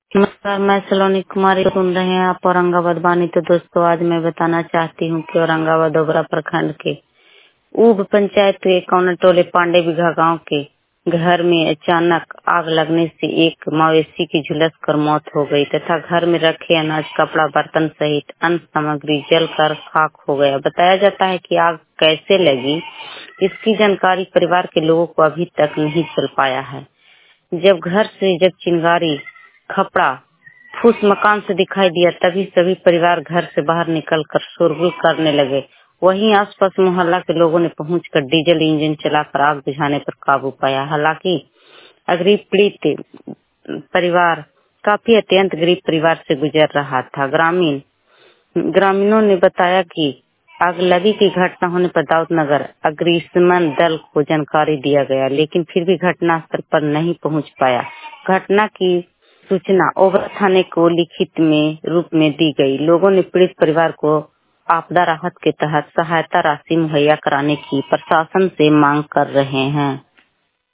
नमस्कार, मैं सलोनी कुमारी सुन रहे हैं आप औरंगाबाद बानी। तो दोस्तों, आज मैं बताना चाहती हूँ कि औरंगाबाद ओबरा प्रखंड के ऊब पंचायत के कौनटोले पांडे बिघा गांव के घर में अचानक आग लगने से एक मवेशी की झुलस कर मौत हो गई तथा घर में रखे अनाज, कपड़ा, बर्तन सहित अन्य सामग्री जलकर खाक हो गया। बताया जाता है कि आग कैसे लगी, इसकी जानकारी परिवार के लोगों को अभी तक नहीं चल पाया है। जब चिंगारी, खपड़ा, फूस मकान से दिखाई दिया, तभी सभी परिवार घर से बाहर निकलकर शोरगुल करने लगे। वहीं आसपास मोहल्ला के लोगों ने पहुंचकर डीजल इंजन चलाकर आग बुझाने पर काबू पाया। हालांकि गरीब पीड़ित परिवार काफी अत्यंत गरीब परिवार से गुजर रहा था। ग्रामीणों ने बताया कि आगलगी की घटना होने पर दाऊदनगर अग्निशमन दल को जानकारी दिया गया, लेकिन फिर भी घटनास्थल पर नहीं पहुंच पाया। घटना की सूचना ओबरा थाने को लिखित में रूप में दी गई। लोगों ने पीड़ित परिवार को आपदा राहत के तहत सहायता राशि मुहैया कराने की प्रशासन से मांग कर रहे हैं।